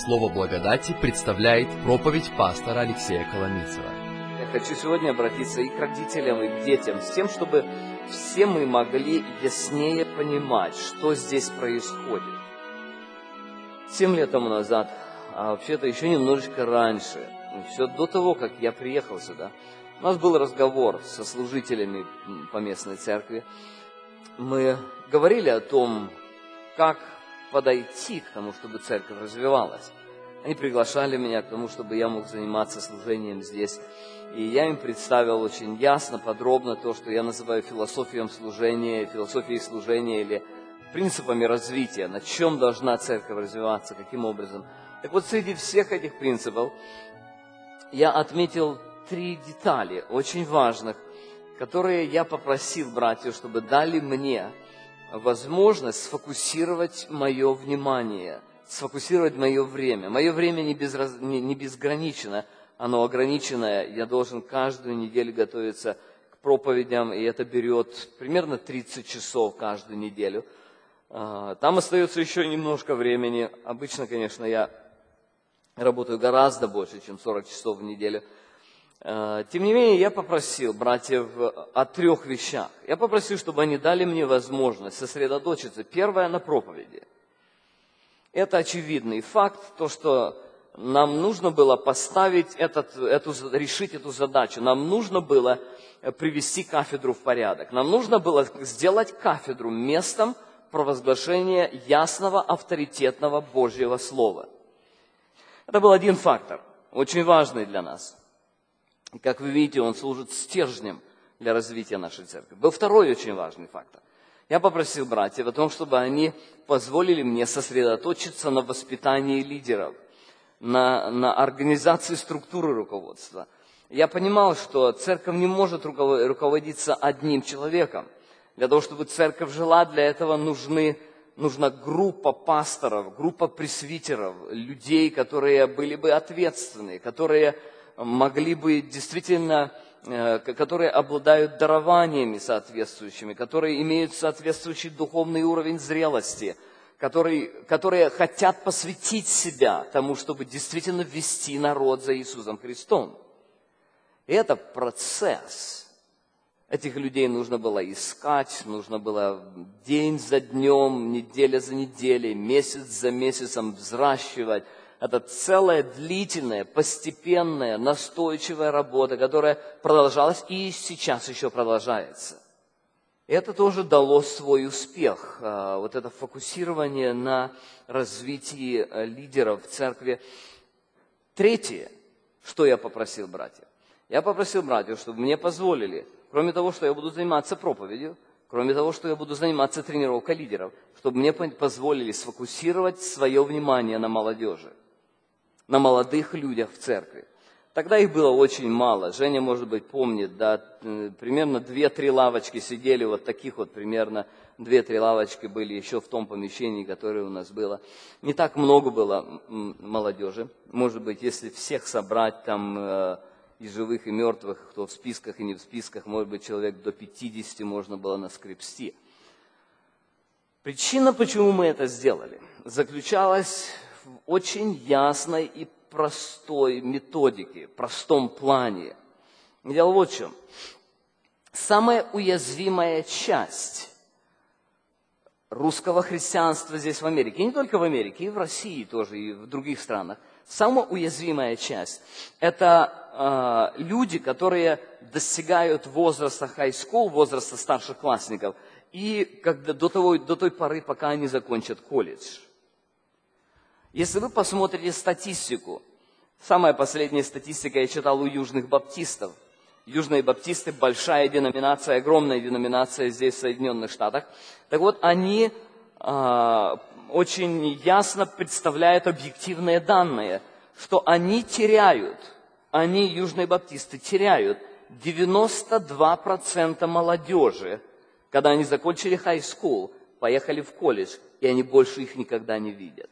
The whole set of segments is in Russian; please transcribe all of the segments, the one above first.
Слово благодати представляет проповедь пастора Алексея Коломийцева. Я хочу сегодня обратиться и к родителям, и к детям, с тем, чтобы все мы могли яснее понимать, что здесь происходит. 7 лет тому назад, а вообще-то еще немножечко раньше, все до того, как я приехал сюда, у нас был разговор со служителями по местной церкви. Мы говорили о том, как подойти к тому, чтобы церковь развивалась. Они приглашали меня к тому, чтобы я мог заниматься служением здесь. И я им представил очень ясно, подробно то, что я называю философией служения или принципами развития, на чем должна церковь развиваться, каким образом. Так вот, среди всех этих принципов я отметил 3 детали, очень важных, которые я попросил братьев, чтобы дали мне возможность сфокусировать мое внимание, сфокусировать мое время. Мое время не безграничено, оно ограниченное. Я должен каждую неделю готовиться к проповедям, и это берет примерно 30 часов каждую неделю. Там остается еще немножко времени. Обычно, конечно, я работаю гораздо больше, чем 40 часов в неделю. Тем не менее, я попросил братьев о 3 вещах. Я попросил, чтобы они дали мне возможность сосредоточиться. Первое, на проповеди. Это очевидный факт, то, что нам нужно было решить эту задачу. Нам нужно было привести кафедру в порядок. Нам нужно было сделать кафедру местом провозглашения ясного, авторитетного Божьего Слова. Это был один фактор, очень важный для нас. Как вы видите, он служит стержнем для развития нашей церкви. Был второй очень важный фактор. Я попросил братьев о том, чтобы они позволили мне сосредоточиться на воспитании лидеров, на организации структуры руководства. Я понимал, что церковь не может руководиться одним человеком. Для того, чтобы церковь жила, для этого нужна группа пасторов, группа пресвитеров, людей, которые были бы ответственны, которые могли бы действительно, которые обладают дарованиями соответствующими, которые имеют соответствующий духовный уровень зрелости, которые хотят посвятить себя тому, чтобы действительно вести народ за Иисусом Христом. И это процесс. Этих людей нужно было искать, нужно было день за днем, неделя за неделей, месяц за месяцем взращивать. Это целая длительная, постепенная, настойчивая работа, которая продолжалась и сейчас еще продолжается. И это тоже дало свой успех, вот это фокусирование на развитии лидеров в церкви. 3, что я попросил братьев. Я попросил братьев, чтобы мне позволили, кроме того, что я буду заниматься проповедью, кроме того, что я буду заниматься тренировкой лидеров, чтобы мне позволили сфокусировать свое внимание на молодежи, на молодых людях в церкви. Тогда их было очень мало. Женя, может быть, помнит, да, примерно 2-3 лавочки сидели, вот таких вот примерно 2-3 лавочки были еще в том помещении, которое у нас было. Не так много было молодежи. Может быть, если всех собрать там и живых, и мертвых, кто в списках и не в списках, может быть, человек до 50 можно было наскребсти. Причина, почему мы это сделали, заключалась в очень ясной и простой методике, простом плане. Дело вот в чем. Самая уязвимая часть русского христианства здесь в Америке, и не только в Америке, и в России тоже, и в других странах, самая уязвимая часть – это люди, которые достигают возраста high school, возраста старшеклассников, и до той поры, пока они закончат колледж. Если вы посмотрите статистику, самая последняя статистика я читал у южных баптистов. Южные баптисты – большая деноминация, огромная деноминация здесь, в Соединенных Штатах. Так вот, они очень ясно представляют объективные данные, что они, южные баптисты, теряют 92% молодежи, когда они закончили high school, поехали в колледж, и они больше их никогда не видят.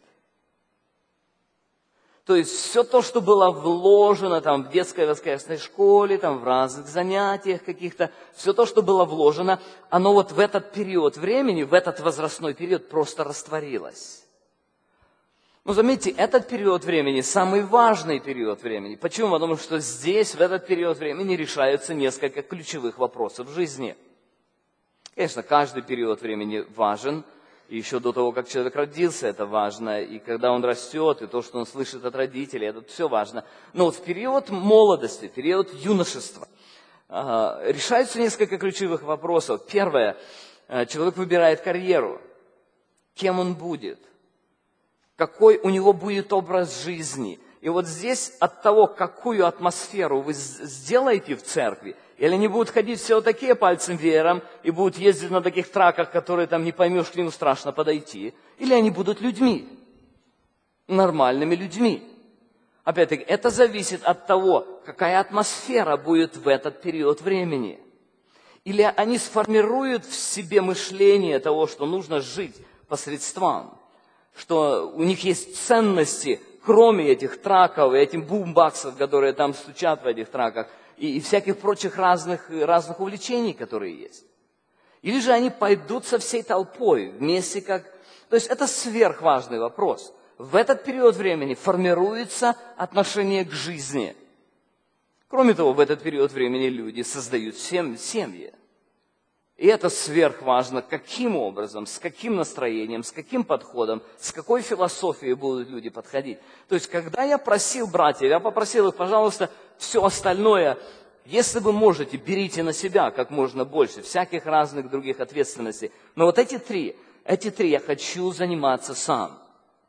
То есть все то, что было вложено там в детской воскресной школе, там в разных занятиях каких-то, все то, что было вложено, оно вот в этот период времени, в этот возрастной период просто растворилось. Но заметьте, этот период времени самый важный период времени. Почему? Потому что здесь, в этот период времени, решаются несколько ключевых вопросов в жизни. Конечно, каждый период времени важен. И еще до того, как человек родился, это важно. И когда он растет, и то, что он слышит от родителей, это все важно. Но вот в период молодости, период юношества, решаются несколько ключевых вопросов. Первое. Человек выбирает карьеру. Кем он будет? Какой у него будет образ жизни? И вот здесь от того, какую атмосферу вы сделаете в церкви, или они будут ходить все вот такие пальцем веером и будут ездить на таких траках, которые там не поймешь, к нему страшно подойти, или они будут людьми, нормальными людьми. Опять-таки, это зависит от того, какая атмосфера будет в этот период времени. Или они сформируют в себе мышление того, что нужно жить по средствам, что у них есть ценности, кроме этих траков и этих бумбаксов, которые там стучат в этих траках, и всяких прочих разных увлечений, которые есть. Или же они пойдут со всей толпой вместе как... То есть это сверхважный вопрос. В этот период времени формируется отношение к жизни. Кроме того, в этот период времени люди создают семьи. И это сверхважно, каким образом, с каким настроением, с каким подходом, с какой философией будут люди подходить. То есть, когда я просил братьев, я попросил их, пожалуйста, все остальное, если вы можете, берите на себя как можно больше, всяких разных других ответственностей. Но вот эти три я хочу заниматься сам.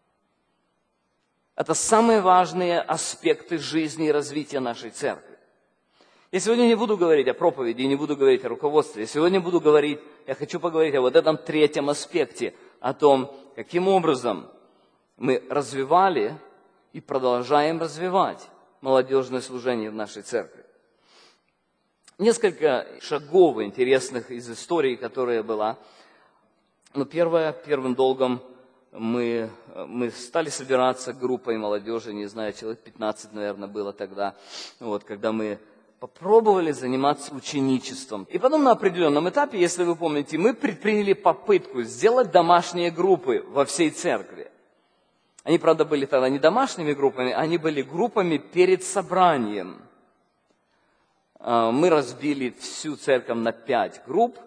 Это самые важные аспекты жизни и развития нашей церкви. Я сегодня не буду говорить о проповеди, не буду говорить о руководстве. Я хочу поговорить о вот этом третьем аспекте, о том, каким образом мы развивали и продолжаем развивать молодежное служение в нашей церкви. Несколько шагов интересных из истории, которая была. Но первым долгом мы стали собираться группой молодежи, не знаю, человек 15, наверное, было тогда, когда мы попробовали заниматься ученичеством. И потом на определенном этапе, если вы помните, мы предприняли попытку сделать домашние группы во всей церкви. Они, правда, были тогда не домашними группами, они были группами перед собранием. Мы разбили всю церковь на 5 групп,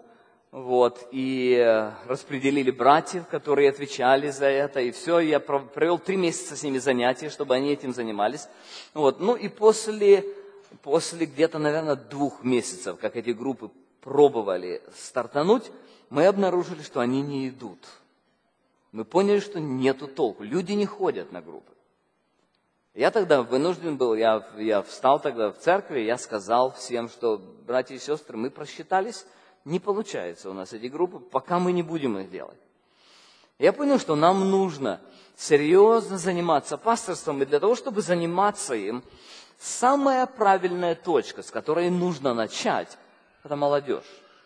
и распределили братьев, которые отвечали за это, и все. Я провел 3 месяца с ними занятий, чтобы они этим занимались. И после где-то, наверное, 2 месяцев, как эти группы пробовали стартануть, мы обнаружили, что они не идут. Мы поняли, что нету толку. Люди не ходят на группы. Я тогда вынужден был, я встал тогда в церкви, я сказал всем, что, братья и сестры, мы просчитались, не получается у нас эти группы, пока мы не будем их делать. Я понял, что нам нужно серьезно заниматься пасторством, и для того, чтобы заниматься им, самая правильная точка, с которой нужно начать, это молодежь.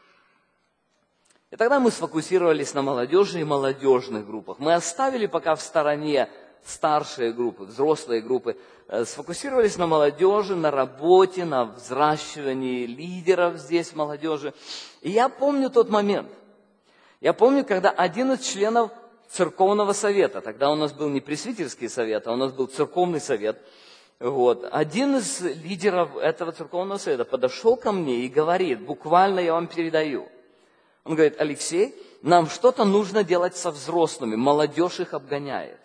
И тогда мы сфокусировались на молодежи и молодежных группах. Мы оставили пока в стороне старшие группы, взрослые группы, сфокусировались на молодежи, на работе, на взращивании лидеров здесь молодежи. И я помню тот момент. Я помню, когда один из членов церковного совета, тогда у нас был не пресвитерский совет, а у нас был церковный совет, один из лидеров этого церковного совета подошел ко мне и говорит, буквально я вам передаю, он говорит: Алексей, нам что-то нужно делать со взрослыми, молодежь их обгоняет.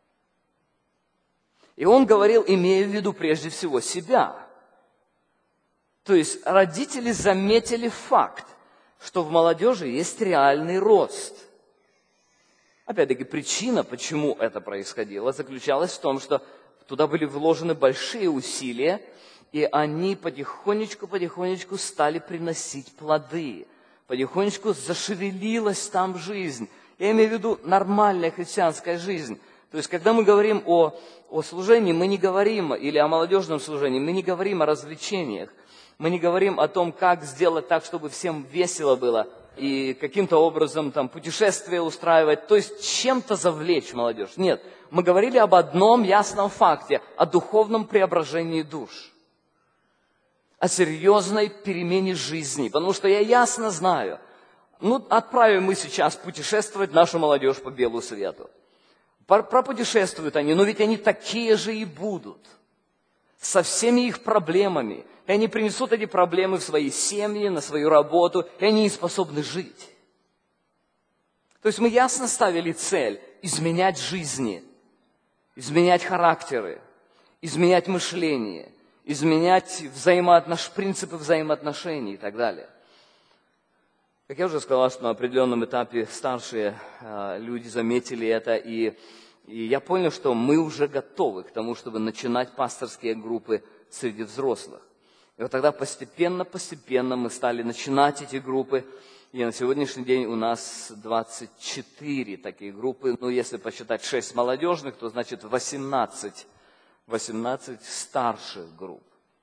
И он говорил, имея в виду прежде всего себя. То есть родители заметили факт, что в молодежи есть реальный рост. Опять-таки причина, почему это происходило, заключалась в том, что туда были вложены большие усилия, и они потихонечку стали приносить плоды. Потихонечку зашевелилась там жизнь. Я имею в виду нормальная христианская жизнь. То есть, когда мы говорим о служении, мы не говорим, или о молодежном служении, мы не говорим о развлечениях. Мы не говорим о том, как сделать так, чтобы всем весело было, и каким-то образом там путешествия устраивать, то есть чем-то завлечь молодежь. Нет, мы говорили об одном ясном факте, о духовном преображении душ, о серьезной перемене жизни. Потому что я ясно знаю, отправим мы сейчас путешествовать нашу молодежь по белу свету. Пропутешествуют они, но ведь они такие же и будут. Со всеми их проблемами. И они принесут эти проблемы в свои семьи, на свою работу, и они не способны жить. То есть мы ясно ставили цель изменять жизни, изменять характеры, изменять мышление, изменять принципы взаимоотношений и так далее. Как я уже сказал, что на определенном этапе старшие люди заметили это, и я понял, что мы уже готовы к тому, чтобы начинать пасторские группы среди взрослых. И вот тогда постепенно мы стали начинать эти группы, и на сегодняшний день у нас 24 такие группы. Ну, если посчитать 6 молодежных, то значит 18 старших групп.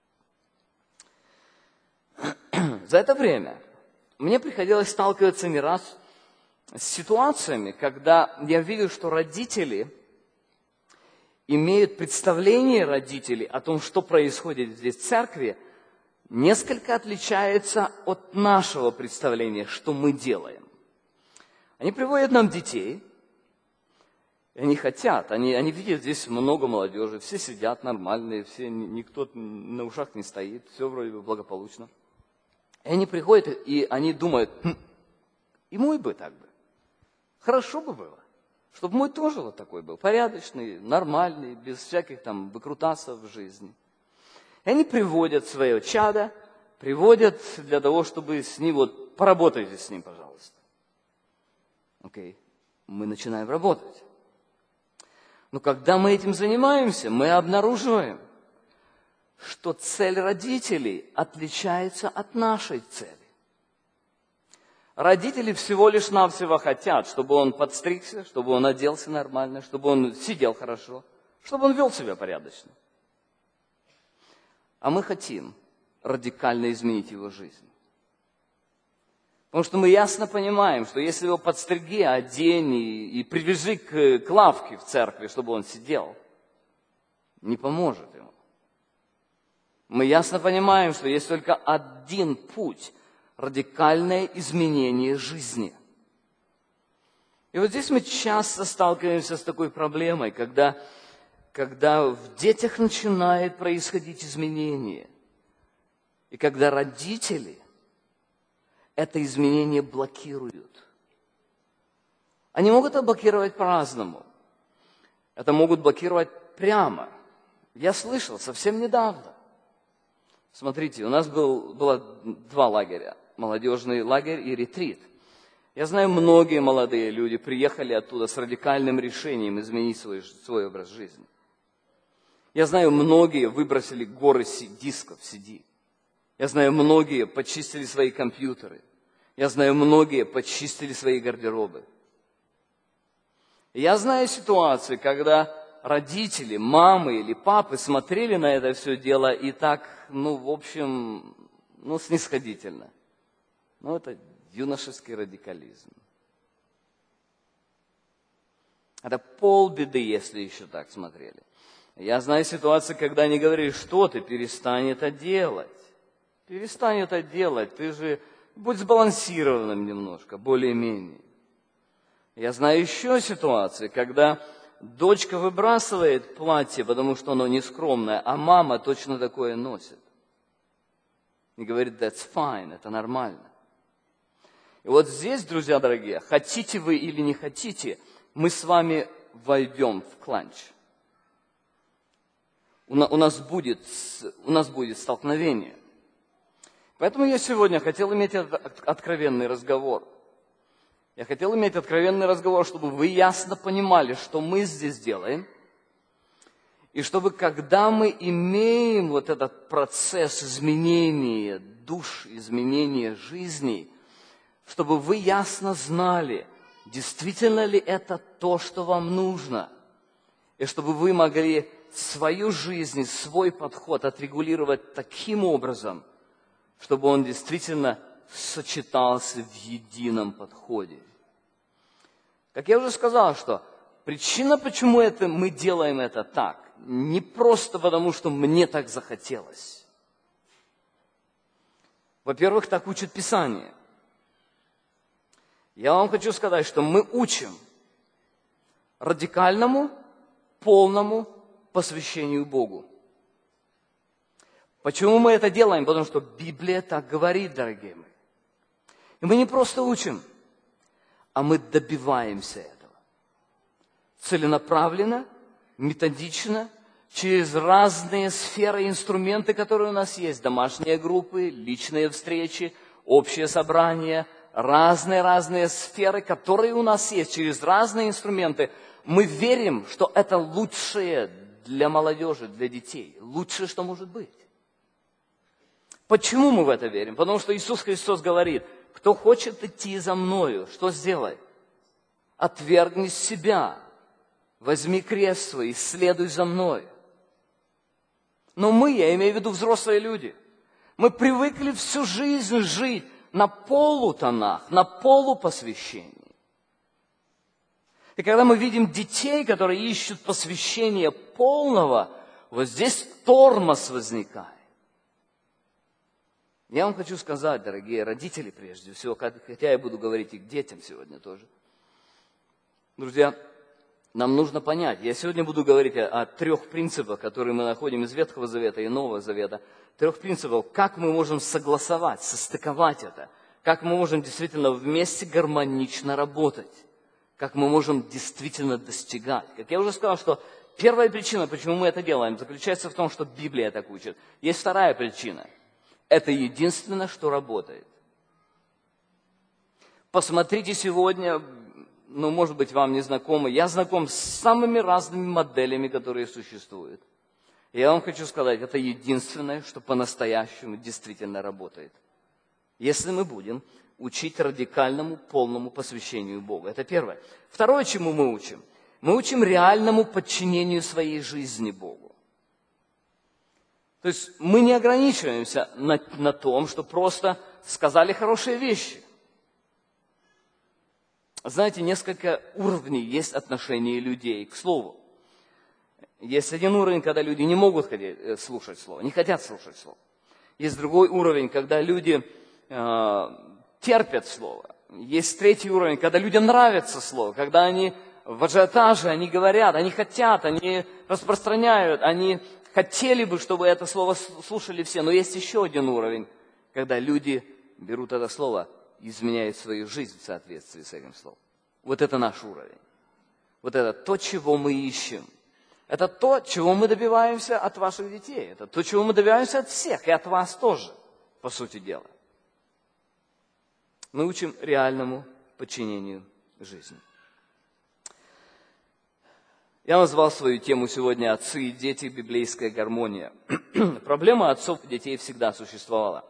За это время мне приходилось сталкиваться не раз с ситуациями, когда я видел, что родители имеют представление родителей о том, что происходит здесь в церкви, несколько отличается от нашего представления, что мы делаем. Они приводят нам детей, и они хотят, они видят здесь много молодежи, все сидят нормальные, никто на ушах не стоит, все вроде бы благополучно. И они приходят, и они думают, и мой бы так бы, хорошо бы было, чтобы мой тоже вот такой был, порядочный, нормальный, без всяких там выкрутасов в жизни. И они приводят свое чадо, приводят для того, чтобы с ним, вот, поработайте с ним, пожалуйста. Окей, мы начинаем работать. Но когда мы этим занимаемся, мы обнаруживаем, что цель родителей отличается от нашей цели. Родители всего лишь навсего хотят, чтобы он подстригся, чтобы он оделся нормально, чтобы он сидел хорошо, чтобы он вел себя порядочно. А мы хотим радикально изменить его жизнь. Потому что мы ясно понимаем, что если его подстриги, одень и привяжи к лавке в церкви, чтобы он сидел, не поможет ему. Мы ясно понимаем, что есть только один путь – радикальное изменение жизни. И вот здесь мы часто сталкиваемся с такой проблемой, когда в детях начинает происходить изменение, и когда родители это изменение блокируют. Они могут это блокировать по-разному. Это могут блокировать прямо. Я слышал совсем недавно. Смотрите, у нас было 2 лагеря. Молодежный лагерь и ретрит. Я знаю, многие молодые люди приехали оттуда с радикальным решением изменить свой образ жизни. Я знаю, многие выбросили горы дисков CD. Я знаю, многие почистили свои компьютеры. Я знаю, многие почистили свои гардеробы. Я знаю ситуации, когда родители, мамы или папы смотрели на это все дело и так, снисходительно. Это юношеский радикализм. Это полбеды, если еще так смотрели. Я знаю ситуации, когда они говорили, что ты, перестань это делать. Перестань это делать, ты же будь сбалансированным немножко, более-менее. Я знаю еще ситуации, когда дочка выбрасывает платье, потому что оно нескромное, а мама точно такое носит. И говорит, that's fine, это нормально. И вот здесь, друзья дорогие, хотите вы или не хотите, мы с вами войдем в кланч. У нас будет столкновение. Поэтому я сегодня хотел иметь откровенный разговор. Я хотел иметь откровенный разговор, чтобы вы ясно понимали, что мы здесь делаем. И чтобы, когда мы имеем вот этот процесс изменения душ, изменения жизни, чтобы вы ясно знали, действительно ли это то, что вам нужно. И чтобы вы могли свою жизнь, свой подход отрегулировать таким образом, чтобы он действительно сочетался в едином подходе. Как я уже сказал, что причина, почему мы делаем это так, не просто потому, что мне так захотелось. Во-первых, так учит Писание. Я вам хочу сказать, что мы учим радикальному, полному посвящению Богу. Почему мы это делаем? Потому что Библия так говорит, дорогие мои. И мы не просто учим, а мы добиваемся этого. Целенаправленно, методично, через разные сферы и инструменты, которые у нас есть. Домашние группы, личные встречи, общие собрания, разные сферы, которые у нас есть. Через разные инструменты мы верим, что это лучшее для молодежи, для детей. Лучшее, что может быть. Почему мы в это верим? Потому что Иисус Христос говорит: кто хочет идти за Мною, что сделай? Отвергни себя, возьми крест свой и следуй за Мной. Но мы, я имею в виду взрослые люди, мы привыкли всю жизнь жить на полутонах, на полупосвящении. И когда мы видим детей, которые ищут посвящение полного, вот здесь тормоз возникает. Я вам хочу сказать, дорогие родители, прежде всего, хотя я буду говорить и к детям сегодня тоже. Друзья, нам нужно понять, я сегодня буду говорить о 3 принципах, которые мы находим из Ветхого Завета и Нового Завета. 3 принципов, как мы можем согласовать, состыковать это, как мы можем действительно вместе гармонично работать, как мы можем действительно достигать. Как я уже сказал, что первая причина, почему мы это делаем, заключается в том, что Библия так учит. Есть вторая причина. Это единственное, что работает. Посмотрите сегодня, может быть, вам не знакомы, я знаком с самыми разными моделями, которые существуют. И я вам хочу сказать, это единственное, что по-настоящему действительно работает. Если мы будем учить радикальному, полному посвящению Богу. Это первое. Второе, чему мы учим? Мы учим реальному подчинению своей жизни Богу. То есть мы не ограничиваемся на том, что просто сказали хорошие вещи. Знаете, несколько уровней есть отношения людей к Слову. Есть один уровень, когда люди не могут слушать Слово, не хотят слушать Слово. Есть другой уровень, когда люди терпят Слово. Есть третий уровень, когда людям нравится Слово, когда они в ажиотаже, они говорят, они хотят, они распространяют, они хотели бы, чтобы это слово слушали все. Но есть еще один уровень, когда люди берут это слово и изменяют свою жизнь в соответствии с этим словом. Вот это наш уровень. Вот это то, чего мы ищем. Это то, чего мы добиваемся от ваших детей. Это то, чего мы добиваемся от всех, и от вас тоже, по сути дела. Мы учим реальному подчинению жизни. Я назвал свою тему сегодня «Отцы и дети. Библейская гармония». Проблема отцов и детей всегда существовала.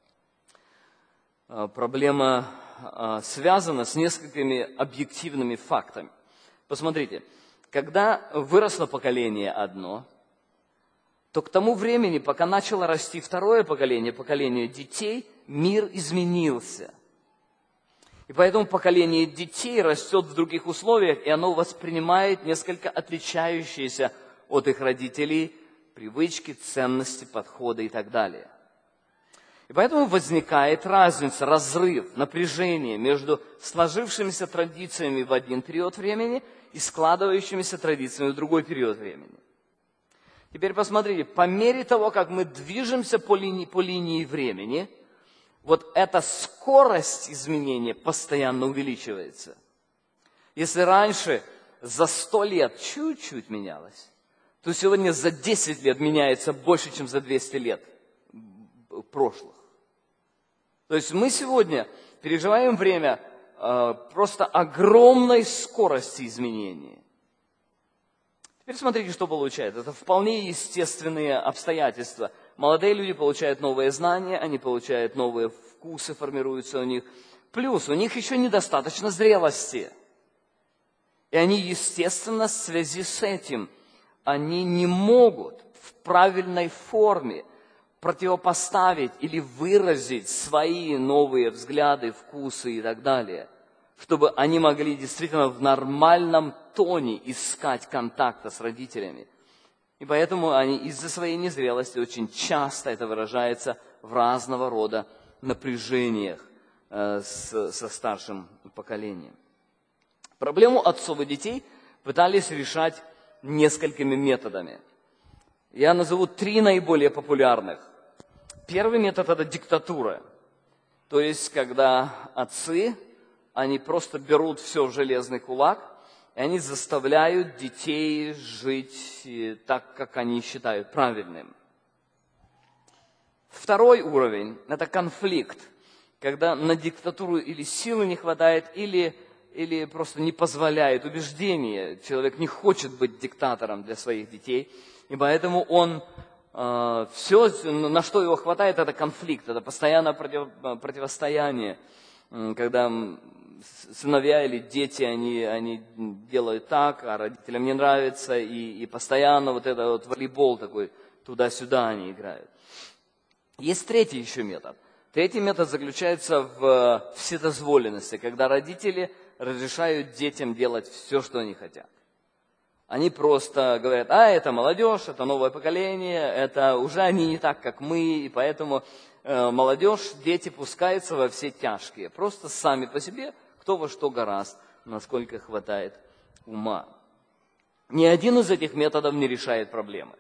Проблема связана с несколькими объективными фактами. Посмотрите, когда выросло поколение одно, то к тому времени, пока начало расти второе поколение детей, мир изменился. И поэтому поколение детей растет в других условиях, и оно воспринимает несколько отличающиеся от их родителей привычки, ценности, подходы и так далее. И поэтому возникает разница, разрыв, напряжение между сложившимися традициями в один период времени и складывающимися традициями в другой период времени. Теперь посмотрите, по мере того, как мы движемся по линии времени, вот эта скорость изменения постоянно увеличивается. Если раньше за 100 лет чуть-чуть менялось, то сегодня за 10 лет меняется больше, чем за 200 лет прошлых. То есть мы сегодня переживаем время просто огромной скорости изменения. Теперь смотрите, что получается. Это вполне естественные обстоятельства. Молодые люди получают новые знания, они получают новые вкусы, формируются у них. Плюс у них еще недостаточно зрелости. И они, естественно, в связи с этим, они не могут в правильной форме противопоставить или выразить свои новые взгляды, вкусы и так далее, чтобы они могли действительно в нормальном тоне искать контакта с родителями. И поэтому они из-за своей незрелости очень часто это выражается в разного рода напряжениях со старшим поколением. Проблему отцов и детей пытались решать несколькими методами. Я назову 3 наиболее популярных. Первый метод – это диктатура. То есть, когда отцы, они просто берут все в железный кулак, и они заставляют детей жить так, как они считают правильным. Второй уровень – это конфликт, когда на диктатуру или силы не хватает, или просто не позволяет убеждения. Человек не хочет быть диктатором для своих детей, и поэтому он все, на что его хватает, это конфликт, это постоянное противостояние, когда сыновья или дети, они делают так, а родителям не нравится, и постоянно вот это вот волейбол такой, туда-сюда они играют. Есть третий еще метод. Третий метод заключается в вседозволенности, когда родители разрешают детям делать все, что они хотят. Они просто говорят, это молодежь, это новое поколение, это уже они не так, как мы, и поэтому молодежь, дети пускаются во все тяжкие. Просто сами по себе, кто во что горазд, насколько хватает ума. Ни один из этих методов не решает проблемы.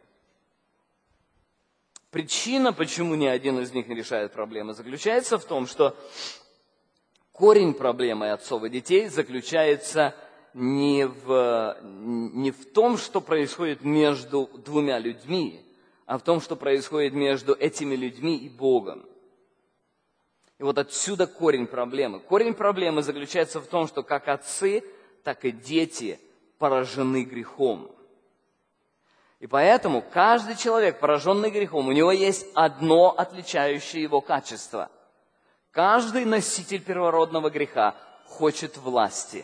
Причина, почему ни один из них не решает проблемы, заключается в том, что корень проблемы отцов и детей заключается не в том, что происходит между двумя людьми, а в том, что происходит между этими людьми и Богом. И вот отсюда корень проблемы. Корень проблемы заключается в том, что как отцы, так и дети поражены грехом. И поэтому каждый человек, пораженный грехом, у него есть одно отличающее его качество. Каждый носитель первородного греха хочет власти.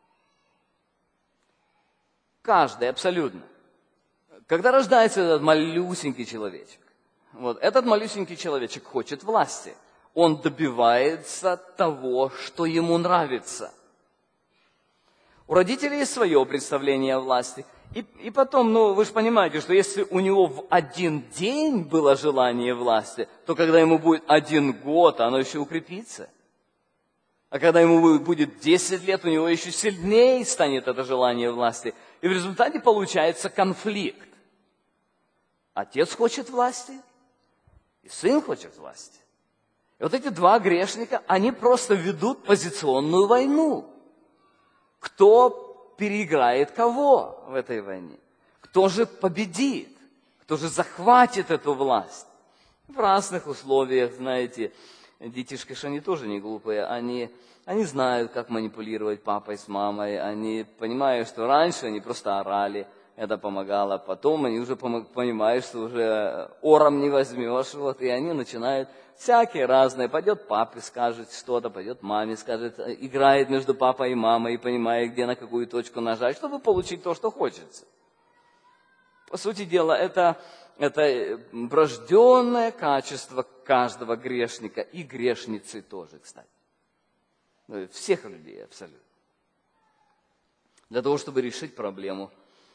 Каждый, абсолютно. Когда рождается этот малюсенький человечек, этот малюсенький человечек хочет власти. Он добивается того, что ему нравится. У родителей есть свое представление о власти. И потом, вы же понимаете, что если у него в один день было желание власти, то когда ему будет 1 год, оно еще укрепится. А когда ему будет 10 лет, у него еще сильнее станет это желание власти. И в результате получается конфликт. Отец хочет власти, и сын хочет власти. И вот эти 2 грешника, они просто ведут позиционную войну. Кто переиграет кого в этой войне? Кто же победит? Кто же захватит эту власть? В разных условиях, знаете, детишки же они тоже не глупые. Они знают, как манипулировать папой с мамой. Они понимают, что раньше они просто орали, это помогало. Потом они уже понимают, что уже ором не возьмешь. И они начинают всякие разные. Пойдет папе скажет что-то, пойдет маме скажет. Играет между папой и мамой и понимает, где на какую точку нажать, чтобы получить то, что хочется. По сути дела, это врожденное качество каждого грешника и грешницы тоже, кстати. Всех людей абсолютно. Для того, чтобы решить проблему,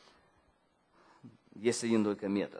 есть один только метод.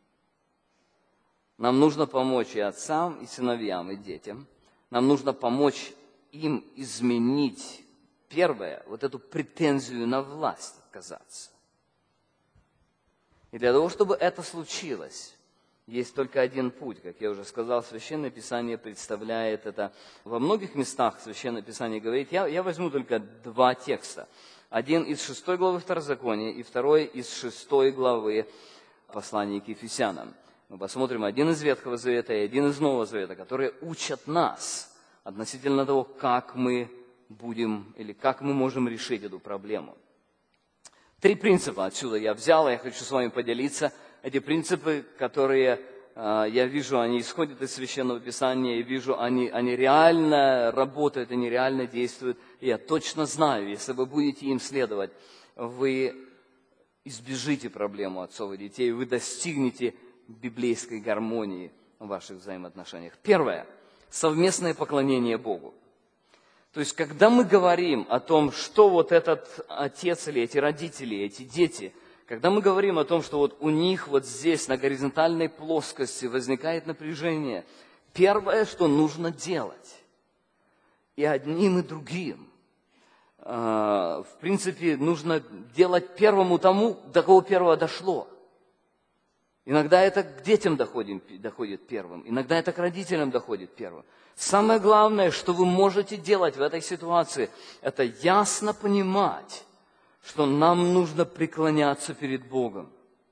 Нам нужно помочь и отцам, и сыновьям, и детям. Нам нужно помочь им изменить, первое, вот эту претензию на власть отказаться. И для того, чтобы это случилось, есть только один путь. Как я уже сказал, Священное Писание представляет это. Во многих местах Священное Писание говорит, я возьму только 2 текста. Один из 6 главы Второзакония и второй из 6 главы послания к Ефесянам. Мы посмотрим один из Ветхого Завета и один из Нового Завета, которые учат нас относительно того, как мы будем или как мы можем решить эту проблему. 3 принципа отсюда я взял, я хочу с вами поделиться. Эти принципы, которые я вижу, они исходят из Священного Писания, я вижу, они реально работают, они реально действуют. И я точно знаю, если вы будете им следовать, вы избежите проблему отцов и детей, вы достигнете библейской гармонии в ваших взаимоотношениях. Первое – совместное поклонение Богу. То есть, когда мы говорим о том, что вот этот отец или эти родители, эти дети, когда мы говорим о том, что вот у них вот здесь на горизонтальной плоскости возникает напряжение, первое, что нужно делать, и одним, и другим, в принципе, нужно делать первому тому, до кого первого дошло. Иногда это к детям доходит первым, иногда это к родителям доходит первым. Самое главное, что вы можете делать в этой ситуации, это ясно понимать, что нам нужно преклоняться перед Богом.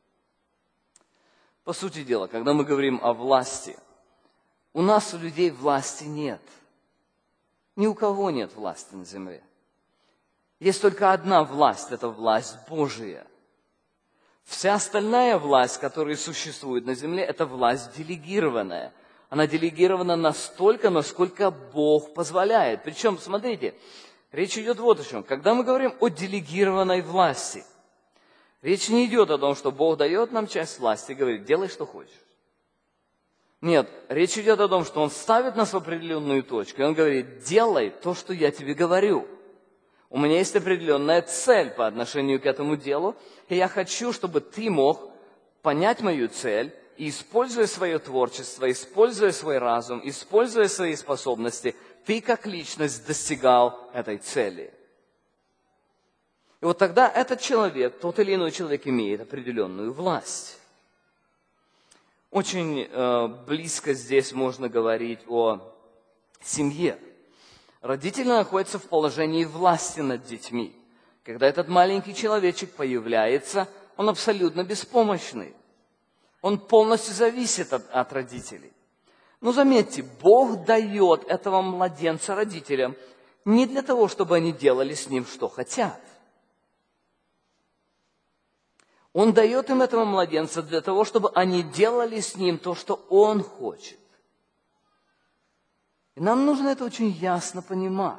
По сути дела, когда мы говорим о власти, у нас, у людей, власти нет. Ни у кого нет власти на земле. Есть только одна власть – это власть Божия. Вся остальная власть, которая существует на земле, это власть делегированная. Она делегирована настолько, насколько Бог позволяет. Причем, смотрите, речь идет вот о чем. Когда мы говорим о делегированной власти, речь не идет о том, что Бог дает нам часть власти и говорит, делай, что хочешь. Нет, речь идет о том, что Он ставит нас в определенную точку, и Он говорит, делай то, что я тебе говорю. У меня есть определенная цель по отношению к этому делу, и я хочу, чтобы ты мог понять мою цель и, используя свое творчество, используя свой разум, используя свои способности, ты как личность достигал этой цели. И вот тогда этот человек, тот или иной человек, имеет определенную власть. Очень близко здесь можно говорить о семье. Родители находятся в положении власти над детьми. Когда этот маленький человечек появляется, он абсолютно беспомощный. Он полностью зависит от родителей. Но заметьте, Бог дает этого младенца родителям не для того, чтобы они делали с ним, что хотят. Он дает им этого младенца для того, чтобы они делали с ним то, что Он хочет. И нам нужно это очень ясно понимать.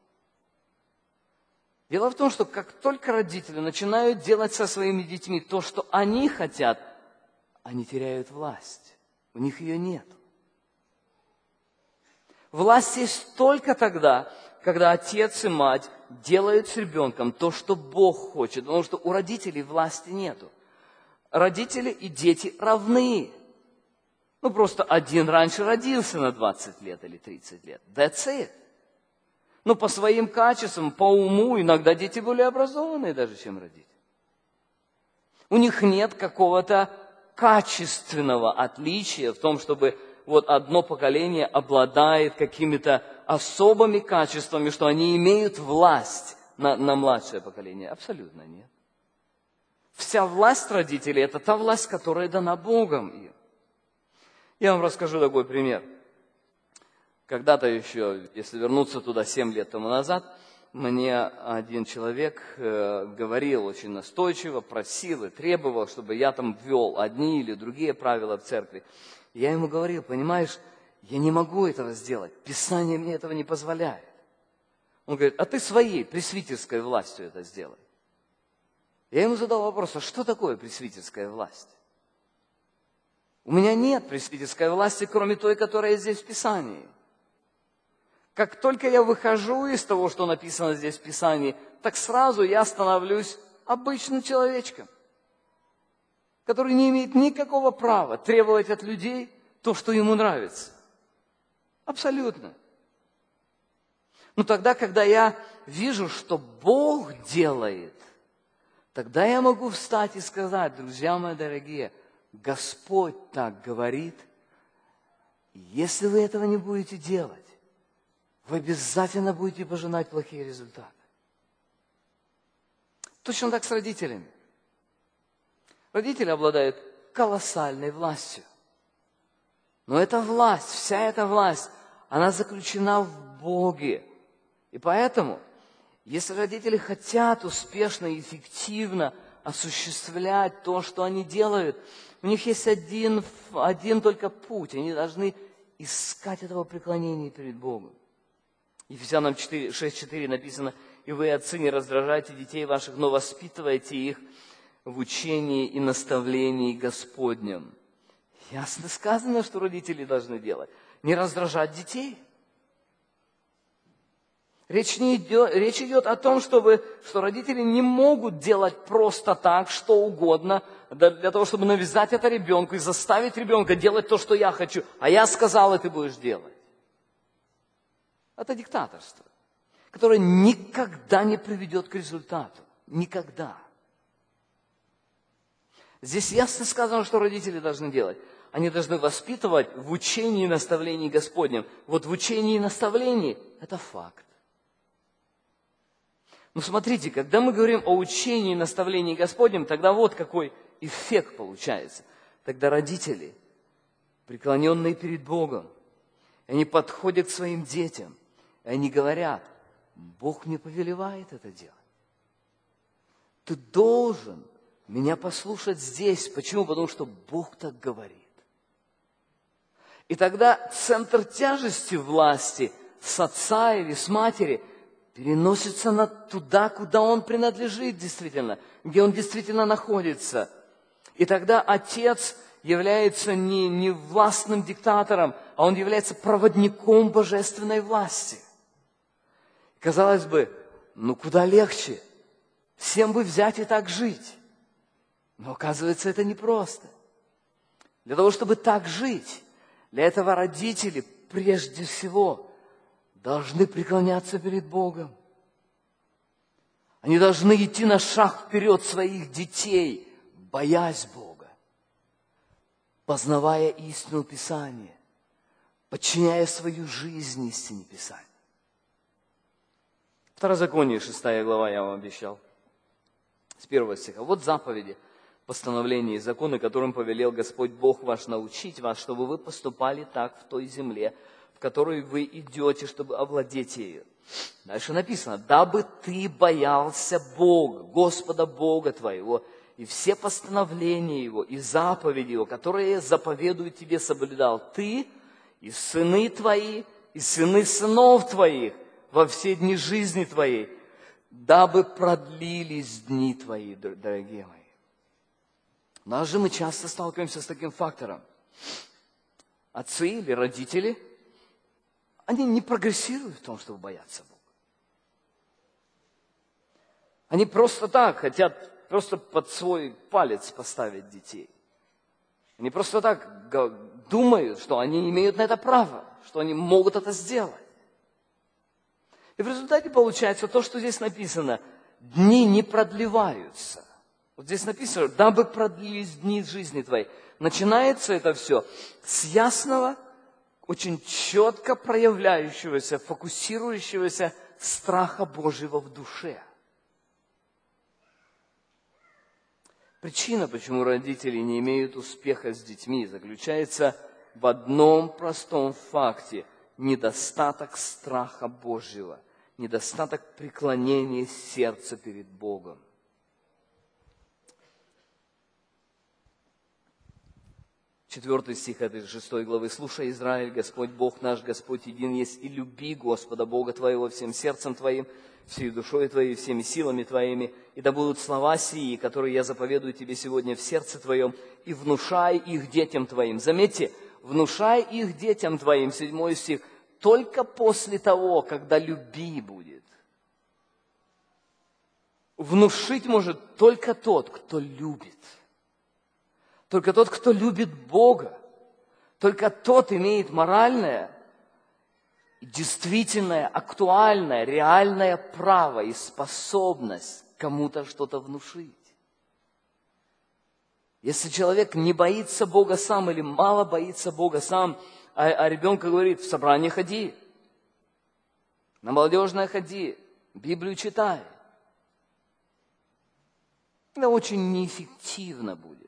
Дело в том, что как только родители начинают делать со своими детьми то, что они хотят, они теряют власть. У них ее нет. Власть есть только тогда, когда отец и мать делают с ребенком то, что Бог хочет, потому что у родителей власти нету. Родители и дети равны. Просто один раньше родился на 20 лет или 30 лет. That's it. Но по своим качествам, по уму, иногда дети более образованные даже, чем родители. У них нет какого-то качественного отличия в том, чтобы вот одно поколение обладает какими-то особыми качествами, что они имеют власть на младшее поколение. Абсолютно нет. Вся власть родителей – это та власть, которая дана Богом им. Я вам расскажу такой пример. Когда-то еще, если вернуться туда 7 лет тому назад, мне один человек говорил очень настойчиво, просил и требовал, чтобы я там ввел одни или другие правила в церкви. Я ему говорил, понимаешь, я не могу этого сделать, Писание мне этого не позволяет. Он говорит, а ты своей пресвитерской властью это сделай. Я ему задал вопрос, а что такое пресвитерская власть? У меня нет пресвитерской власти, кроме той, которая здесь в Писании. Как только я выхожу из того, что написано здесь в Писании, так сразу я становлюсь обычным человечком, который не имеет никакого права требовать от людей то, что ему нравится. Абсолютно. Но тогда, когда я вижу, что Бог делает, тогда я могу встать и сказать, друзья мои дорогие, Господь так говорит, если вы этого не будете делать, вы обязательно будете пожинать плохие результаты. Точно так с родителями. Родители обладают колоссальной властью. Но эта власть, вся эта власть, она заключена в Боге. И поэтому, если родители хотят успешно и эффективно осуществлять то, что они делают, у них есть один только путь. Они должны искать этого преклонения перед Богом. Ефесянам 6:4 написано, «И вы, отцы, не раздражайте детей ваших, но воспитывайте их в учении и наставлении Господнем». Ясно сказано, что родители должны делать. Не раздражать детей. Речь идет о том, что родители не могут делать просто так, что угодно, для того, чтобы навязать это ребенку и заставить ребенка делать то, что я хочу. А я сказал, и ты будешь делать. Это диктаторство. которое никогда не приведет к результату. Никогда. Здесь ясно сказано, что родители должны делать. Они должны воспитывать в учении и наставлении Господнем. Вот в учении и наставлении – это факт. Но смотрите, когда мы говорим о учении и наставлении Господнем, тогда вот какой эффект получается. Тогда родители, преклоненные перед Богом, они подходят к своим детям, и они говорят: Бог мне повелевает это делать. Ты должен меня послушать здесь. Почему? Потому что Бог так говорит. И тогда центр тяжести власти с отца или с матери переносится туда, куда он принадлежит действительно, где он действительно находится. И тогда отец является не властным диктатором, а он является проводником божественной власти. Казалось бы, куда легче. Всем бы взять и так жить. Но оказывается, это непросто. Для того, чтобы так жить, для этого родители прежде всего должны преклоняться перед Богом. Они должны идти на шаг вперед своих детей, боясь Бога, познавая истину Писания, подчиняя свою жизнь истине Писания. Второзаконие, 6 глава, я вам обещал, с 1 стиха. Вот заповеди, постановления и законы, которым повелел Господь Бог ваш научить вас, чтобы вы поступали так в той земле, в которой вы идете, чтобы овладеть ею. Дальше написано: дабы ты боялся Бога, Господа Бога твоего, и все постановления Его, и заповеди Его, которые заповедует тебе, соблюдал ты, и сыны твои, и сыны сынов твоих во все дни жизни твоей, дабы продлились дни твои, дорогие мои. У нас же мы часто сталкиваемся с таким фактором. Отцы или родители, они не прогрессируют в том, чтобы бояться Бога. Они просто так хотят просто под свой палец поставить детей. Они просто так думают, что они имеют на это право, что они могут это сделать. И в результате получается то, что здесь написано: дни не продлеваются. Вот здесь написано: дабы продлились дни жизни твоей. Начинается это все с ясного, очень четко проявляющегося, фокусирующегося страха Божьего в душе. Причина, почему родители не имеют успеха с детьми, заключается в одном простом факте: недостаток страха Божьего, недостаток преклонения сердца перед Богом. 4 стих этой 6 главы. «Слушай, Израиль, Господь Бог наш, Господь един есть, и люби Господа Бога твоего всем сердцем твоим, всей душой твоей, всеми силами твоими, и да будут слова сии, которые я заповедую тебе сегодня в сердце твоем, и внушай их детям твоим». Заметьте, внушай их детям твоим, 7 стих, только после того, когда люби будет. Внушить может только тот, кто любит. Только тот, кто любит Бога, только тот имеет моральное, действительное, актуальное, реальное право и способность кому-то что-то внушить. Если человек не боится Бога сам или мало боится Бога сам, а ребенка говорит: в собрание ходи, на молодежное ходи, Библию читай, это очень неэффективно будет.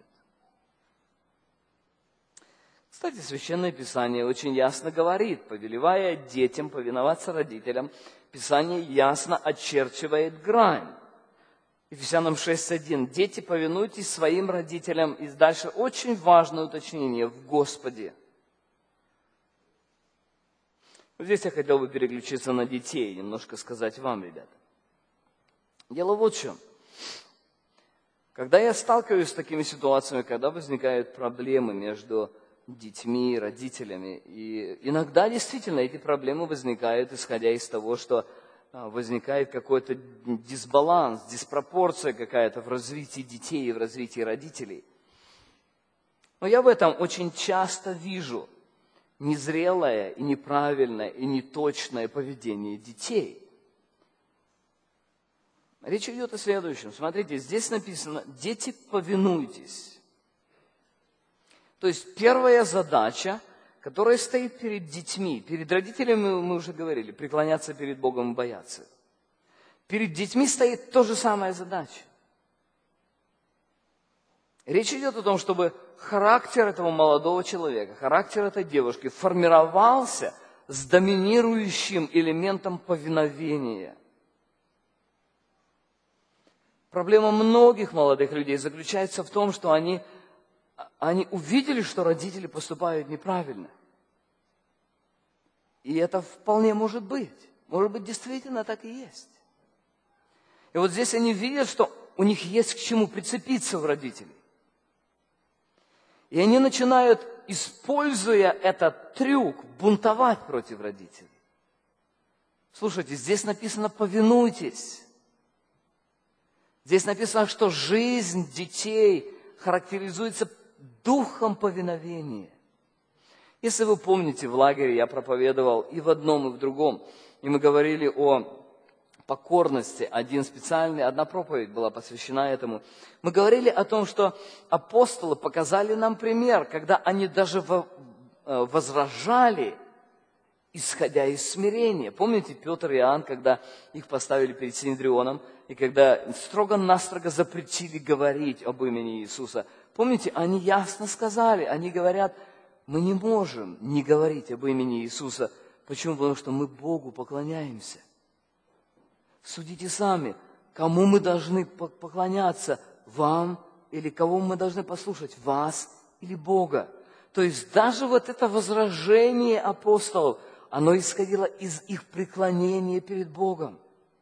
Кстати, Священное Писание очень ясно говорит: повелевая детям повиноваться родителям, Писание ясно очерчивает грань. Ефесянам 6:1. Дети, повинуйтесь своим родителям. И дальше очень важное уточнение: в Господе. Здесь я хотел бы переключиться на детей, немножко сказать вам, ребята. Дело вот в чем. Когда я сталкиваюсь с такими ситуациями, когда возникают проблемы между детьми, родителями, и иногда действительно эти проблемы возникают, исходя из того, что возникает какой-то дисбаланс, диспропорция какая-то в развитии детей и в развитии родителей. Но я в этом очень часто вижу незрелое и неправильное и неточное поведение детей. Речь идет о следующем. Смотрите, здесь написано: «Дети, повинуйтесь». То есть первая задача, которая стоит перед детьми, перед родителями мы уже говорили, преклоняться перед Богом и бояться. Перед детьми стоит та же самая задача. Речь идет о том, чтобы характер этого молодого человека, характер этой девушки формировался с доминирующим элементом повиновения. Проблема многих молодых людей заключается в том, что они увидели, что родители поступают неправильно. И это вполне может быть. Может быть, действительно так и есть. И вот здесь они видят, что у них есть к чему прицепиться в родителей. И они начинают, используя этот трюк, бунтовать против родителей. Слушайте, здесь написано «повинуйтесь». Здесь написано, что жизнь детей характеризуется духом повиновения. Если вы помните, в лагере я проповедовал и в одном, и в другом. И мы говорили о покорности. Одна проповедь была посвящена этому. Мы говорили о том, что апостолы показали нам пример, когда они даже возражали, исходя из смирения. Помните, Петр и Иоанн, когда их поставили перед Синедрионом, и когда строго-настрого запретили говорить об имени Иисуса. Помните, они ясно сказали, они говорят: мы не можем не говорить об имени Иисуса. Почему? Потому что мы Богу поклоняемся. Судите сами, кому мы должны поклоняться, вам или кого мы должны послушать, вас или Бога. То есть даже вот это возражение апостолов, оно исходило из их преклонения перед Богом.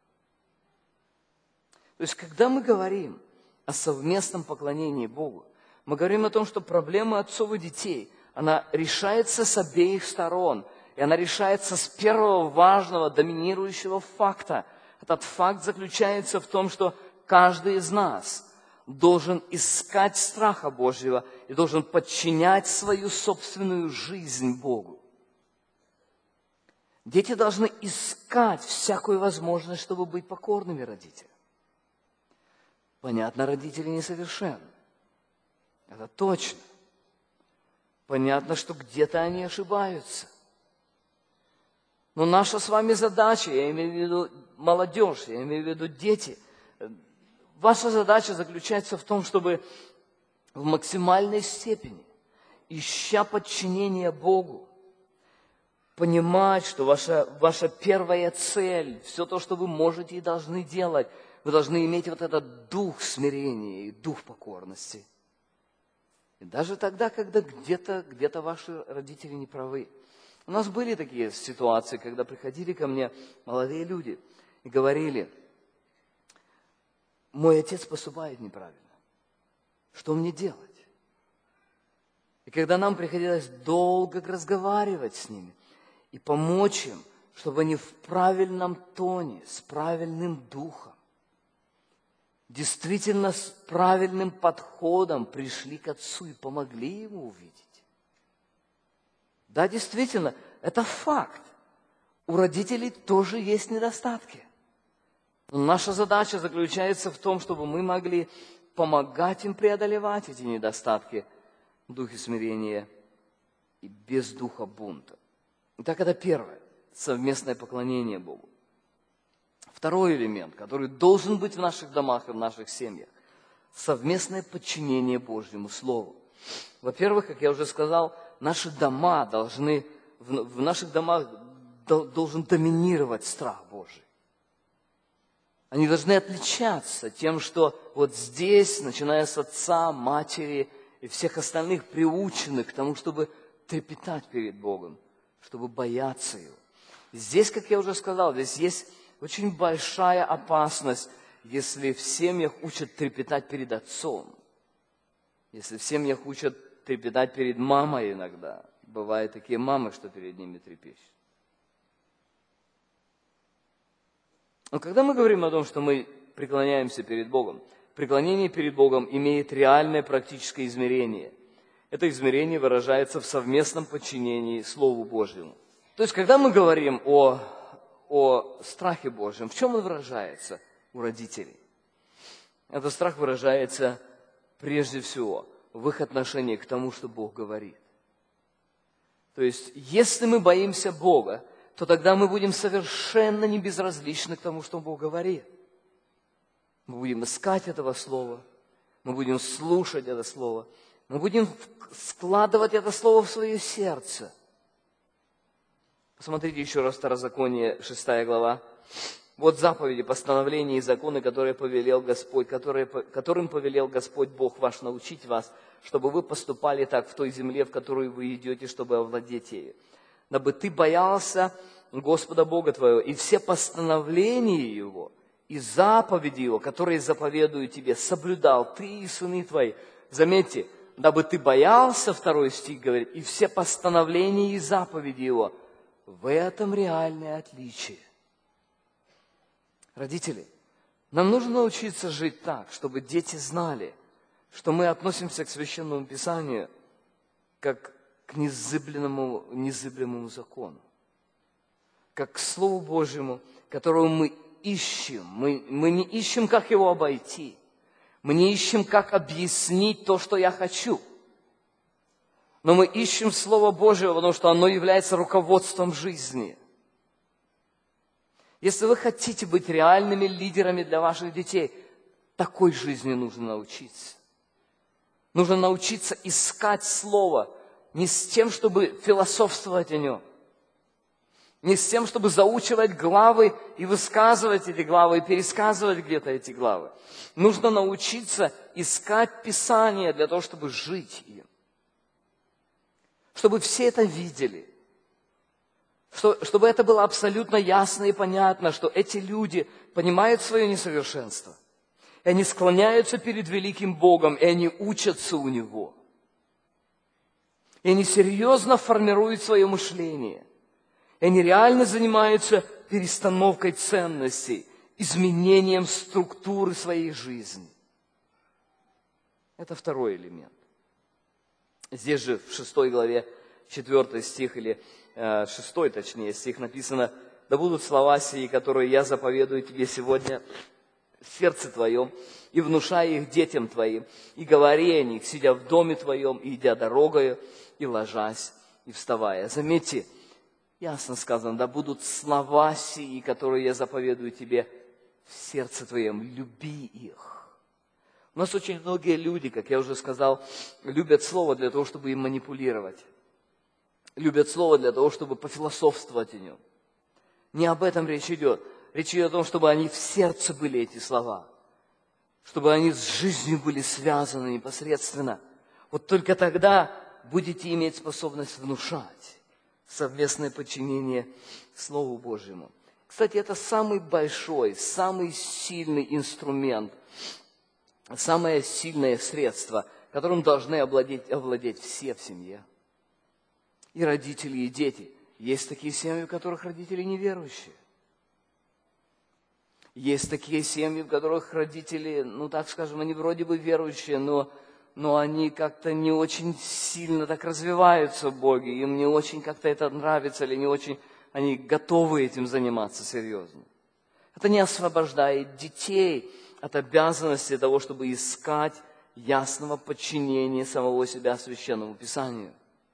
То есть когда мы говорим о совместном поклонении Богу, мы говорим о том, что проблема отцов и детей, она решается с обеих сторон. И она решается с первого важного, доминирующего факта. Этот факт заключается в том, что каждый из нас должен искать страха Божьего и должен подчинять свою собственную жизнь Богу. Дети должны искать всякую возможность, чтобы быть покорными родителям. Понятно, родители несовершенны. Это точно. Понятно, что где-то они ошибаются. Но наша с вами задача, я имею в виду молодежь, я имею в виду дети, ваша задача заключается в том, чтобы в максимальной степени, ища подчинение Богу, понимать, что ваша первая цель, все то, что вы можете и должны делать, вы должны иметь вот этот дух смирения и дух покорности. И даже тогда, когда где-то ваши родители не правы. У нас были такие ситуации, когда приходили ко мне молодые люди и говорили: мой отец поступает неправильно. Что мне делать? И когда нам приходилось долго разговаривать с ними и помочь им, чтобы они в правильном тоне, с правильным духом, действительно с правильным подходом пришли к отцу и помогли ему увидеть. Да, действительно, это факт. У родителей тоже есть недостатки. Но наша задача заключается в том, чтобы мы могли помогать им преодолевать эти недостатки в духе смирения и без духа бунта. Итак, это первое, совместное поклонение Богу. Второй элемент, который должен быть в наших домах и в наших семьях, совместное подчинение Божьему Слову. Во-первых, как я уже сказал, наши дома должны, в наших домах должен доминировать страх Божий. Они должны отличаться тем, что вот здесь, начиная с отца, матери и всех остальных, приучены к тому, чтобы трепетать перед Богом, чтобы бояться Его. И здесь, как я уже сказал, здесь есть очень большая опасность, если в семьях учат трепетать перед отцом, если в семьях учат трепетать перед мамой иногда. Бывают такие мамы, что перед ними трепещут. Но когда мы говорим о том, что мы преклоняемся перед Богом, преклонение перед Богом имеет реальное практическое измерение. Это измерение выражается в совместном подчинении Слову Божьему. То есть, когда мы говорим о страхе Божьем, в чем он выражается? у родителей. Этот страх выражается прежде всего в их отношении к тому, что Бог говорит. То есть, если мы боимся Бога, то тогда мы будем совершенно не безразличны к тому, что Бог говорит. Мы будем искать этого Слова, мы будем слушать это Слово, мы будем складывать это Слово в свое сердце. Посмотрите еще раз Второзаконие, 6 глава. Вот заповеди, постановления и законы, которые повелел Господь, которым повелел Господь Бог ваш научить вас, чтобы вы поступали так в той земле, в которую вы идете, чтобы овладеть ею. Дабы ты боялся Господа Бога твоего, и все постановления Его, и заповеди Его, которые заповедую тебе, соблюдал ты и сыны твои. Заметьте, дабы ты боялся, 2 стих говорит, и все постановления и заповеди Его. В этом реальное отличие. Родители, нам нужно научиться жить так, чтобы дети знали, что мы относимся к Священному Писанию как к незыблемому закону, как к Слову Божьему, которого мы ищем. Мы не ищем, как его обойти. Мы не ищем, как объяснить то, что я хочу. Но мы ищем Слово Божие, потому что оно является руководством жизни. Если вы хотите быть реальными лидерами для ваших детей, такой жизни нужно научиться. Нужно научиться искать Слово не с тем, чтобы философствовать о нем, не с тем, чтобы заучивать главы и высказывать эти главы, и пересказывать где-то эти главы. Нужно научиться искать Писание для того, чтобы жить им. Чтобы все это видели. Чтобы это было абсолютно ясно и понятно, что эти люди понимают свое несовершенство. И они склоняются перед великим Богом, и они учатся у Него. И они серьезно формируют свое мышление. И они реально занимаются перестановкой ценностей, изменением структуры своей жизни. Это второй элемент. Здесь же в 6 главе, 4 стих, или 6 точнее стих написано: «Да будут слова сии, которые я заповедую тебе сегодня в сердце твоем, и внушая их детям твоим, и говори о них, сидя в доме твоем, и идя дорогою, и ложась, и вставая». Заметьте, ясно сказано: «Да будут слова сии, которые я заповедую тебе в сердце твоем, люби их». У нас очень многие люди, как я уже сказал, любят слово для того, чтобы им манипулировать. Любят слово для того, чтобы пофилософствовать о нем. Не об этом речь идет. Речь идет о том, чтобы они в сердце были, эти слова. Чтобы они с жизнью были связаны непосредственно. Вот только тогда будете иметь способность внушать совместное подчинение Слову Божьему. Кстати, это самый большой, самый сильный инструмент, самое сильное средство, которым должны овладеть все в семье. И родители, и дети. Есть такие семьи, в которых родители неверующие. Есть такие семьи, в которых родители, так скажем, они вроде бы верующие, но они как-то не очень сильно так развиваются в Боге, им не очень как-то это нравится, или не очень они готовы этим заниматься серьезно. Это не освобождает детей от обязанности того, чтобы искать ясного подчинения самого себя Священному Писанию.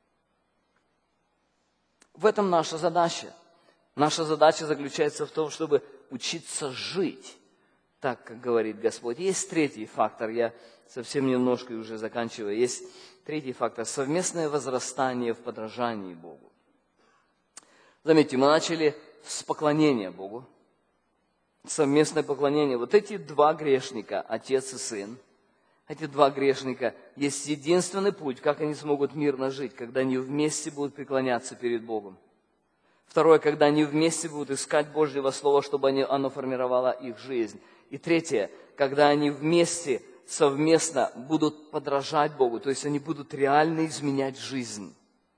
В этом наша задача. Наша задача заключается в том, чтобы учиться жить так, как говорит Господь. Есть третий фактор, я совсем немножко уже заканчиваю. Есть третий фактор – совместное возрастание в подражании Богу. Заметьте, мы начали с поклонения Богу. Совместное поклонение. Вот эти два грешника, отец и сын, эти два грешника, есть единственный путь, как они смогут мирно жить, когда они вместе будут преклоняться перед Богом. Второе, когда они вместе будут искать Божьего Слова, чтобы оно формировало их жизнь. И третье, когда они вместе, совместно будут подражать Богу, то есть они будут реально изменять жизнь.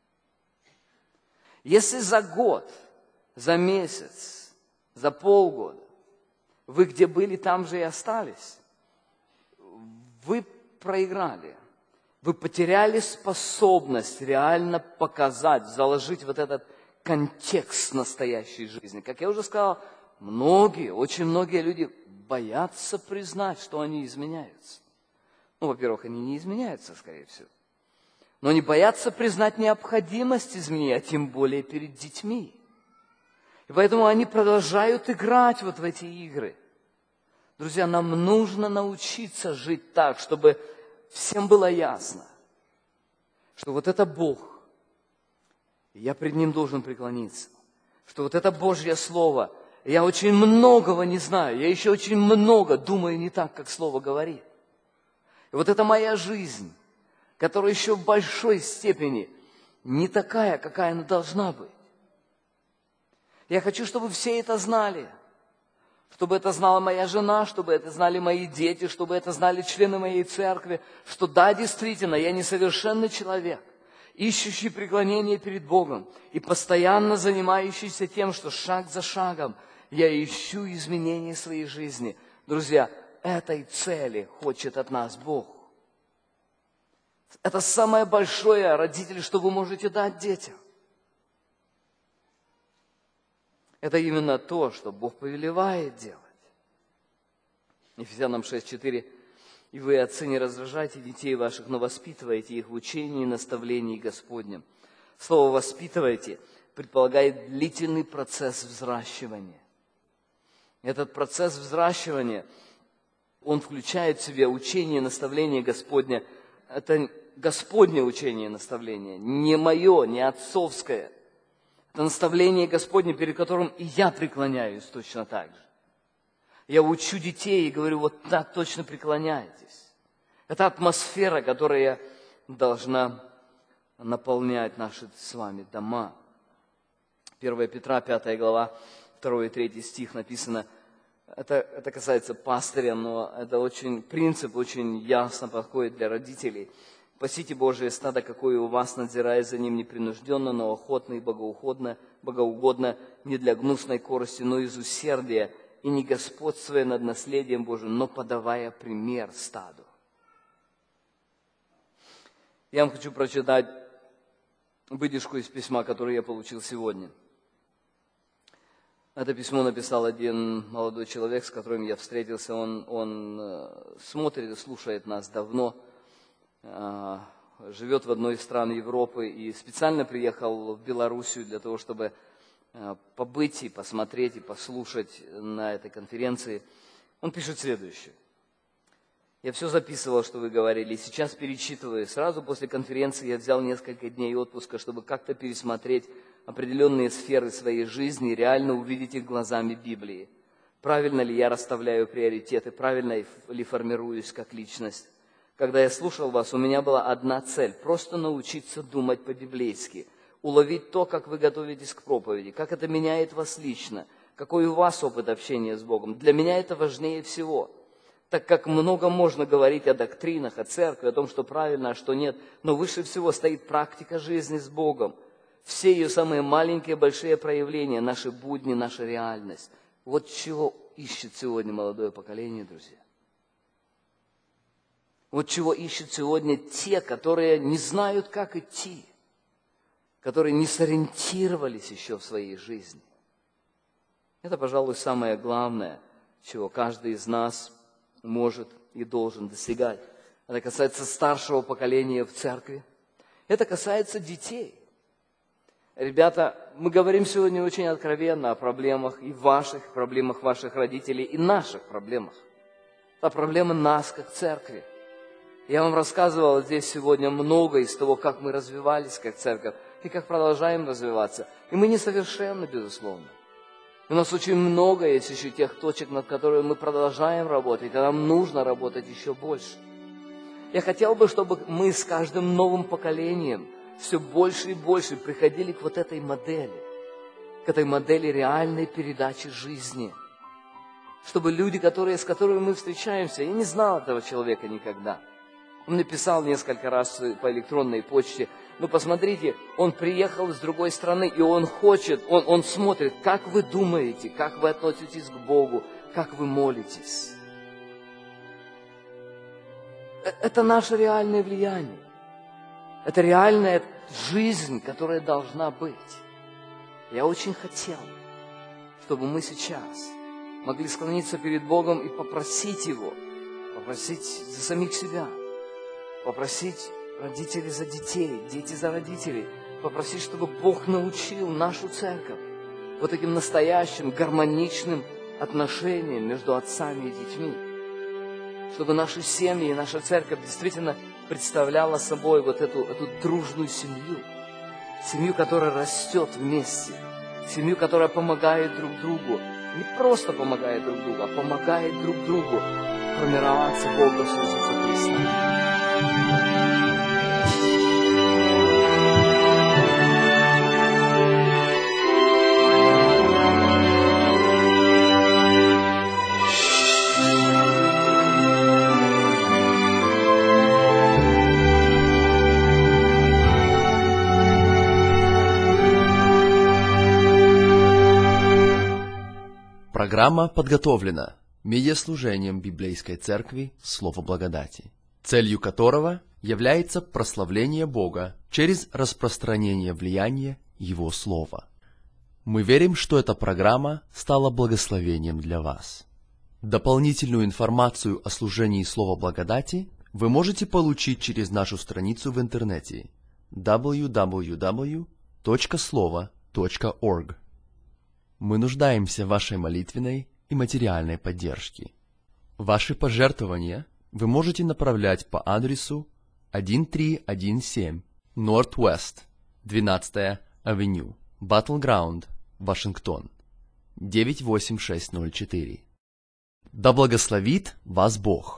Если за год, за месяц, за полгода вы где были, там же и остались, вы проиграли. Вы потеряли способность реально показать, заложить вот этот контекст настоящей жизни. Как я уже сказал, очень многие люди боятся признать, что они изменяются. Ну, во-первых, они не изменяются, скорее всего. Но они боятся признать необходимость изменений, а тем более перед детьми. И поэтому они продолжают играть вот в эти игры. Друзья, нам нужно научиться жить так, чтобы всем было ясно, что вот это Бог, и я пред Ним должен преклониться, что вот это Божье Слово, я очень многого не знаю, я еще очень много думаю не так, как Слово говорит. И вот это моя жизнь, которая еще в большой степени не такая, какая она должна быть. Я хочу, чтобы все это знали. Чтобы это знала моя жена, чтобы это знали мои дети, чтобы это знали члены моей церкви, что да, действительно, я несовершенный человек, ищущий преклонение перед Богом и постоянно занимающийся тем, что шаг за шагом я ищу изменения своей жизни. Друзья, этой цели хочет от нас Бог. Это самое большое, родители, что вы можете дать детям. Это именно то, что Бог повелевает делать. Ефесянам 6:4. «И вы, отцы, не раздражайте детей ваших, но воспитывайте их в учении и наставлении Господнем». Слово «воспитывайте» предполагает длительный процесс взращивания. Этот процесс взращивания, он включает в себя учение и наставление Господня. Это Господнее учение и наставление, не мое, не отцовское. Это наставление Господне, перед которым и я преклоняюсь точно так же. Я учу детей и говорю, вот так точно преклоняйтесь. Это атмосфера, которая должна наполнять наши с вами дома. 1 Петра, 5 глава, 2 и 3 стих написано, это касается пастыря, но это принцип очень ясно подходит для родителей. «Пасите Божие стадо, какое у вас, надзирая за ним непринужденно, но охотно и богоугодно, не для гнусной корысти, но из усердия, и не господствуя над наследием Божиим, но подавая пример стаду». Я вам хочу прочитать выдержку из письма, которое я получил сегодня. Это письмо написал один молодой человек, с которым я встретился. Он смотрит и слушает нас давно, живет в одной из стран Европы и специально приехал в Белоруссию для того, чтобы побыть и посмотреть, и послушать на этой конференции. Он пишет следующее. Я все записывал, что вы говорили, и сейчас перечитываю. Сразу после конференции я взял несколько дней отпуска, чтобы как-то пересмотреть определенные сферы своей жизни и реально увидеть их глазами Библии. Правильно ли я расставляю приоритеты, правильно ли формируюсь как личность. Когда я слушал вас, у меня была одна цель – просто научиться думать по-библейски, уловить то, как вы готовитесь к проповеди, как это меняет вас лично, какой у вас опыт общения с Богом. Для меня это важнее всего, так как много можно говорить о доктринах, о церкви, о том, что правильно, а что нет, но выше всего стоит практика жизни с Богом. Все ее самые маленькие, большие проявления, наши будни, наша реальность. Вот чего ищет сегодня молодое поколение, друзья. Вот чего ищут сегодня те, которые не знают, как идти, которые не сориентировались еще в своей жизни. Это, пожалуй, самое главное, чего каждый из нас может и должен достигать. Это касается старшего поколения в церкви. Это касается детей. Ребята, мы говорим сегодня очень откровенно о проблемах и ваших, проблемах ваших родителей, и наших проблемах. Это проблемы нас, как церкви. Я вам рассказывал здесь сегодня много из того, как мы развивались как церковь, и как продолжаем развиваться. И мы несовершенны, безусловно. У нас очень много есть еще тех точек, над которыми мы продолжаем работать, и нам нужно работать еще больше. Я хотел бы, чтобы мы с каждым новым поколением все больше и больше приходили к вот этой модели, к этой модели реальной передачи жизни. Чтобы люди, с которыми мы встречаемся, я не знал этого человека никогда. Он мне писал несколько раз по электронной почте, но посмотрите, он приехал с другой страны, и он хочет, он смотрит, как вы думаете, как вы относитесь к Богу, как вы молитесь. Это наше реальное влияние. Это реальная жизнь, которая должна быть. Я очень хотел, чтобы мы сейчас могли склониться перед Богом и попросить Его, попросить за самих себя, попросить родителей за детей, дети за родителей, попросить, чтобы Бог научил нашу церковь вот таким настоящим гармоничным отношениям между отцами и детьми, чтобы наши семьи и наша церковь действительно представляла собой вот эту дружную семью, семью, которая растет вместе, семью, которая помогает друг другу, не просто помогает друг другу, а помогает друг другу формироваться в образ Иисуса Христа. Программа подготовлена медиаслужением Библейской Церкви Слово Благодати, целью которого является прославление Бога через распространение влияния Его Слова. Мы верим, что эта программа стала благословением для вас. Дополнительную информацию о служении Слова Благодати вы можете получить через нашу страницу в интернете www.slovo.org. Мы нуждаемся в вашей молитвенной и материальной поддержке. Ваши пожертвования вы можете направлять по адресу 1317 Northwest 12-я Авеню, Battleground, Вашингтон, 98604. Да благословит вас Бог!